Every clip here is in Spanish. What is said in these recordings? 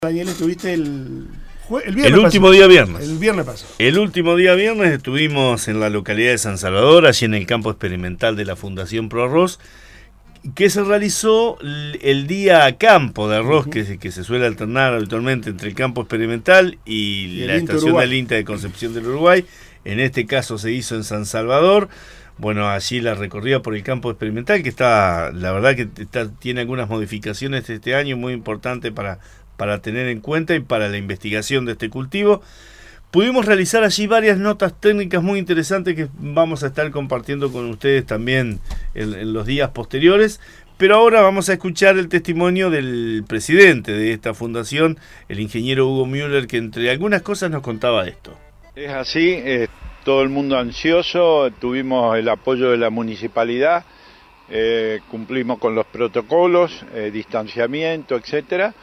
Daniel, estuviste el viernes El último pasado. día viernes. El viernes pasado. El último día viernes estuvimos en la localidad de San Salvador, allí en el campo experimental de la Fundación Pro Arroz, que se realizó el día a campo de arroz, que se suele alternar habitualmente entre el campo experimental y la estación del INTA de Concepción del Uruguay. En este caso se hizo en San Salvador. Bueno, allí la recorrida por el campo experimental, que está, la verdad que tiene algunas modificaciones este año muy importantes para tener en cuenta y para la investigación de este cultivo. Pudimos realizar allí varias notas técnicas muy interesantes que vamos a estar compartiendo con ustedes también en los días posteriores, pero ahora vamos a escuchar el testimonio del presidente de esta fundación, el ingeniero Hugo Müller, que entre algunas cosas nos contaba esto. Es así, todo el mundo ansioso, tuvimos el apoyo de la municipalidad, cumplimos con los protocolos, distanciamiento, etcétera.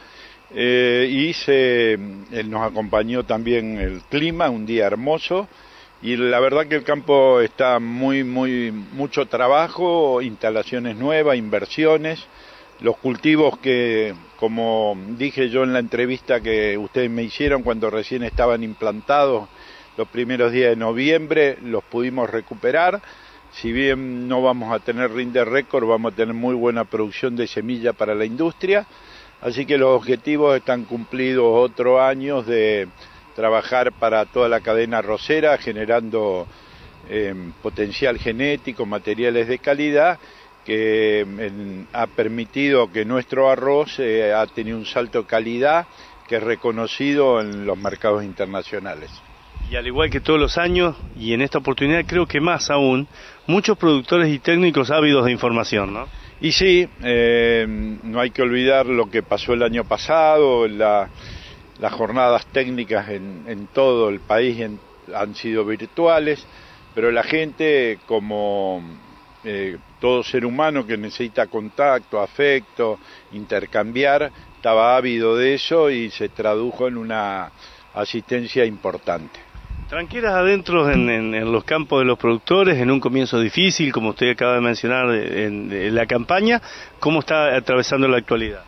Nos acompañó también el clima, un día hermoso, y la verdad que el campo está mucho trabajo, instalaciones nuevas, inversiones, los cultivos que, como dije yo en la entrevista que ustedes me hicieron cuando recién estaban implantados, los primeros días de noviembre los pudimos recuperar. Si bien no vamos a tener rinde récord, vamos a tener muy buena producción de semilla para la industria. Así que los objetivos están cumplidos otros años de trabajar para toda la cadena arrocera, generando potencial genético, materiales de calidad, que ha permitido que nuestro arroz ha tenido un salto de calidad que es reconocido en los mercados internacionales. Y al igual que todos los años, y en esta oportunidad creo que más aún, muchos productores y técnicos ávidos de información, ¿no? Y sí, no hay que olvidar lo que pasó el año pasado, las jornadas técnicas en todo el país han sido virtuales, pero la gente, como todo ser humano que necesita contacto, afecto, intercambiar, estaba ávido de eso y se tradujo en una asistencia importante. Tranqueras adentro en los campos de los productores, en un comienzo difícil, como usted acaba de mencionar en la campaña, ¿cómo está atravesando la actualidad?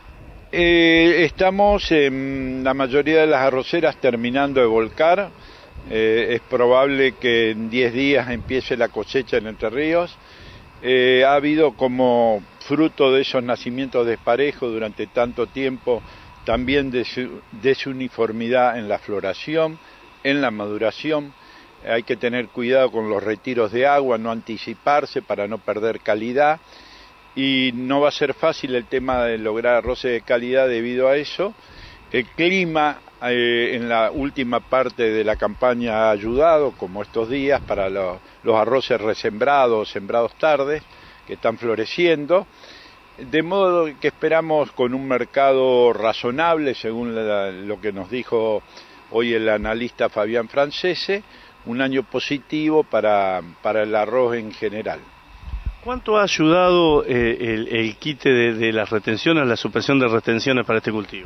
Estamos en la mayoría de las arroceras terminando de volcar, es probable que en 10 días empiece la cosecha en Entre Ríos. Ha habido como fruto de esos nacimientos desparejos durante tanto tiempo también desuniformidad en la floración, en la maduración. Hay que tener cuidado con los retiros de agua, no anticiparse para no perder calidad, y no va a ser fácil el tema de lograr arroces de calidad debido a eso. El clima en la última parte de la campaña ha ayudado, como estos días, para los arroces resembrados, sembrados tarde, que están floreciendo, de modo que esperamos con un mercado razonable, según lo que nos dijo hoy el analista Fabián Francese, un año positivo para el arroz en general. ¿Cuánto ha ayudado el quite de las retenciones, la supresión de retenciones para este cultivo?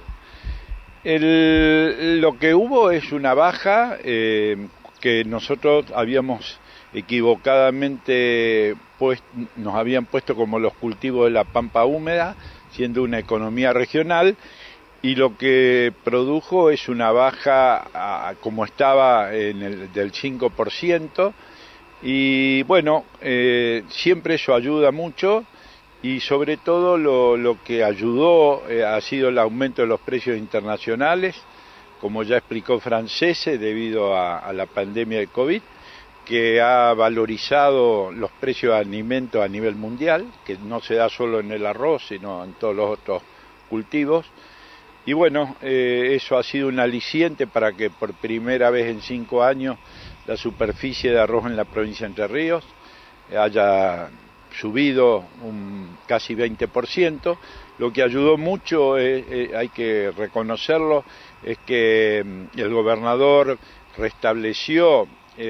Lo que hubo es una baja que nosotros habíamos equivocadamente nos habían puesto como los cultivos de la pampa húmeda, siendo una economía regional, y lo que produjo es una baja como estaba del 5%, y bueno, siempre eso ayuda mucho, y sobre todo lo que ayudó ha sido el aumento de los precios internacionales, como ya explicó Francese, debido a la pandemia de COVID, que ha valorizado los precios de alimentos a nivel mundial, que no se da solo en el arroz, sino en todos los otros cultivos. Y bueno, eso ha sido un aliciente para que por primera vez en 5 años la superficie de arroz en la provincia de Entre Ríos haya subido casi 20%. Lo que ayudó mucho, hay que reconocerlo, es que el gobernador restableció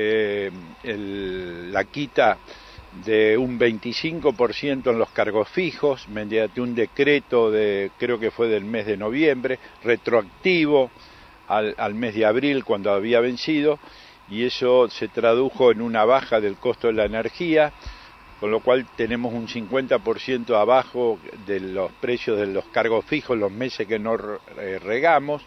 la quita de un 25% en los cargos fijos, mediante un decreto creo que fue del mes de noviembre, retroactivo al mes de abril cuando había vencido, y eso se tradujo en una baja del costo de la energía, con lo cual tenemos un 50% abajo de los precios de los cargos fijos los meses que no regamos,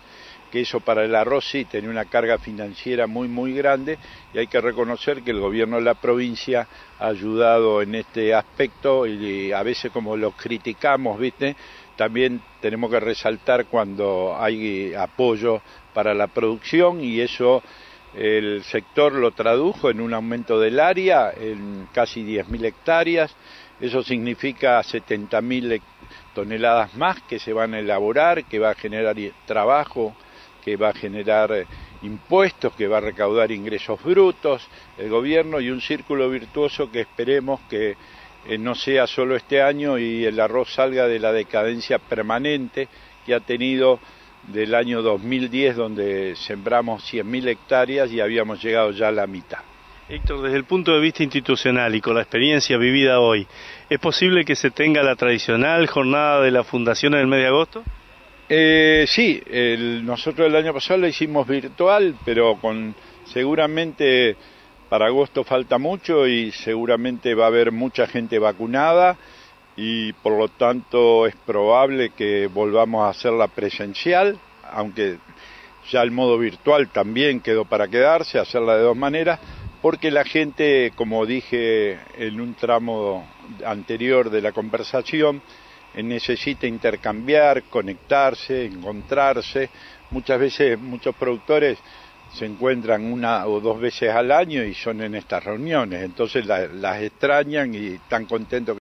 que eso para el arroz sí tenía una carga financiera muy grande, y hay que reconocer que el gobierno de la provincia ha ayudado en este aspecto, y a veces como lo criticamos, ¿viste? También tenemos que resaltar cuando hay apoyo para la producción, y eso el sector lo tradujo en un aumento del área en casi 10.000 hectáreas. Eso significa 70.000 toneladas más que se van a elaborar, que va a generar trabajo, que va a generar impuestos, que va a recaudar ingresos brutos el gobierno, y un círculo virtuoso que esperemos que no sea solo este año y el arroz salga de la decadencia permanente que ha tenido del año 2010, donde sembramos 100.000 hectáreas y habíamos llegado ya a la mitad. Héctor, desde el punto de vista institucional y con la experiencia vivida hoy, ¿es posible que se tenga la tradicional jornada de la Fundación en el mes de agosto? Sí, nosotros el año pasado la hicimos virtual, pero seguramente para agosto falta mucho y seguramente va a haber mucha gente vacunada, y por lo tanto es probable que volvamos a hacerla presencial, aunque ya el modo virtual también quedó para quedarse, hacerla de dos maneras, porque la gente, como dije en un tramo anterior de la conversación, necesita intercambiar, conectarse, encontrarse. Muchas veces muchos productores se encuentran 1 o 2 veces al año y son en estas reuniones, entonces las extrañan y están contentos